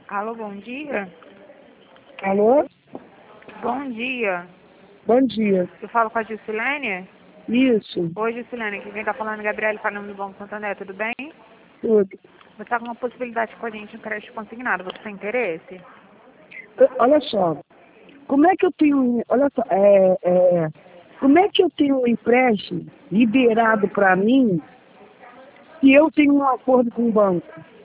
Alô, bom dia? Alô? Bom dia. Bom dia. Eu falo com a Gilcilene? Isso, Oi, Gilcilene, aqui quem tá falando é Gabriele, falando do Banco Santander, tudo bem? tudo. Você tá com uma possibilidade com a gente em crédito consignado, você tem interesse? Olha só, como é que eu tenho, olha só, como é que eu tenho um empréstimo liberado para mim se eu tenho um acordo com o banco?